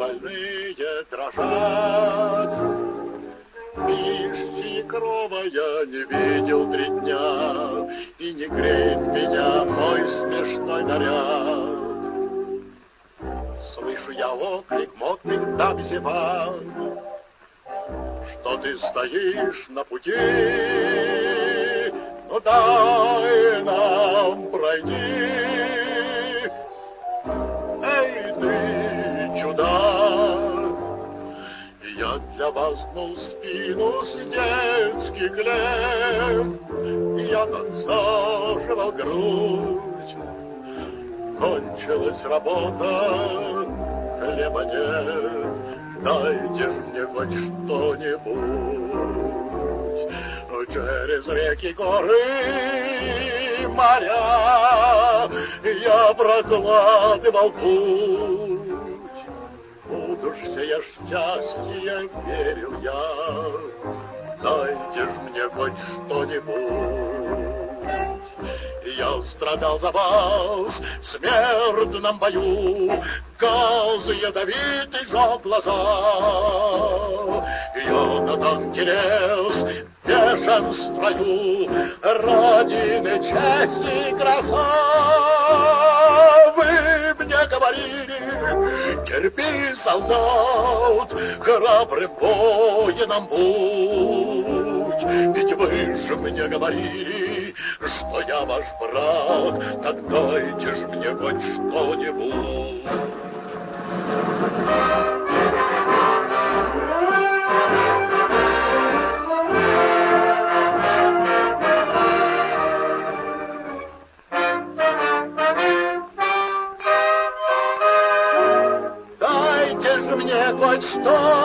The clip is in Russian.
остальные дрожат. Пищи крова я не видел 3 дня, и не греет меня мой смешной наряд. Слышу я оклик модных дам зевак, что ты стоишь на пути, ну дай нам пройти. Эй, ты чудак, я для вас гнул спину с детских лет, я надсаживал грудь. Кончилась работа, хлеба нет, дайте ж мне хоть что-нибудь. Через реки, горы, моря я прокладывал путь. Буду ж сея счастье, верил я, дайте ж мне хоть что-нибудь. Я страдал за вас в смертном бою, газ ядовитый жег глаза. Я на танке лез в бешеном строю, Родины чести и краса. Вы мне говорили, терпи, солдат, храбрым воином будь. Ведь вы же мне говорили, что я ваш брат, так дайте ж мне хоть что-нибудь. Дайте ж мне хоть что